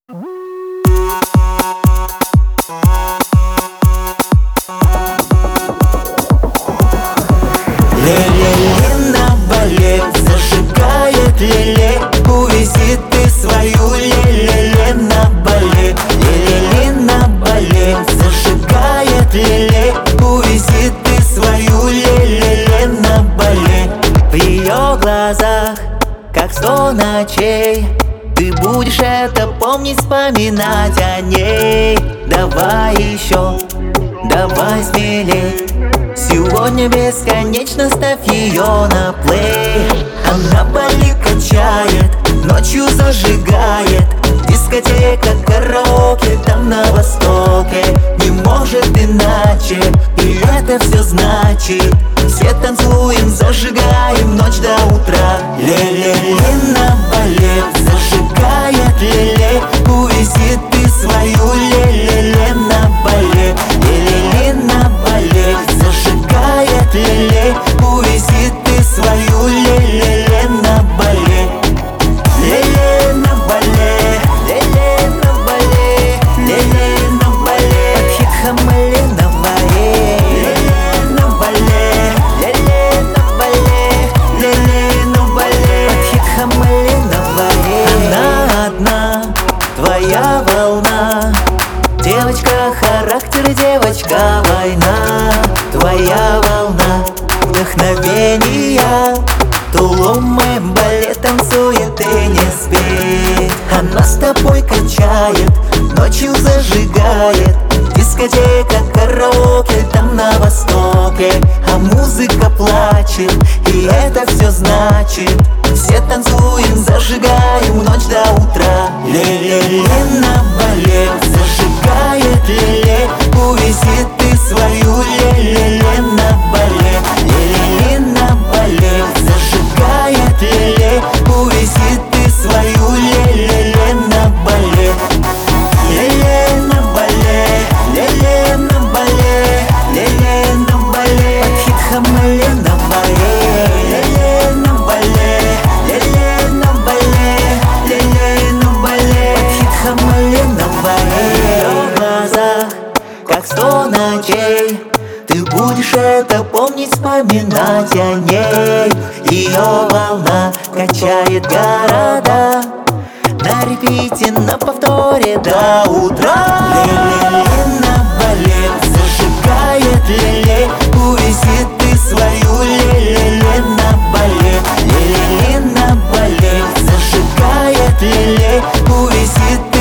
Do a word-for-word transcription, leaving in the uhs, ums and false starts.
Ле-ле-ле на бале зажигает леле, увези ты свою ле-ле-ле на бале. Ле-ле-ле на бале зажигает леле, увези ты свою ле-ле-ле на бале. В ее глазах, как сто ночей, ты будешь это помнить, вспоминать о ней. Давай еще, давай смелей, сегодня бесконечно ставь ее на плей. Она балет качает, ночью зажигает, дискотека, караоке там на востоке. Не может иначе, и это все значит. Все танцуем, зажигаем ночь до утра. Ле-ле-ле на балет зажигает леле, увези ты свою ле-ле-ле на балет. Ле-ле-ле на балет зажигает леле, увези ты свою ле-ле-ле на балет. Ле-ле на балет, ле-ле на балет, ле-ле на балет. Под хит Хамали на балет. Ле-ле на балет, ле-ле на балет, ле-ле на балет. Под хит Хамали на балет. Она одна, твоя волна, девочка характер, девочка война. Твоя волна вдохновения, тулумом балет танцует и не спит. Она с тобой качает, ночью зажигает, дискотека, караоке там на востоке. А музыка плачет, и это все значит. Все танцуем, зажигаем ночь до утра. Ле-ле-ле на балет зажигает леле, увези ты свою ле-ле-ле на балет. Ле-ле-ле на балет зажигает леле, увези ты свою ле-ле-ле на балет. Ле-ле на балет, ле-ле на балет, ле-ле на балет. Под хит Хамали на балет. Ле-ле на балет, ле-ле на балет, ле-ле на балет. Под хит Хамали на балет. В глазах, как сто ночей, ты будешь это помнить, вспоминать о ней. Ее волна качает города, на репите, на повторе до утра. Ле-ле-ле на балет зажигает леле, увези ты свою ле-ле-ле на балет. Ле-ле-ле на балет зажигает леле, увези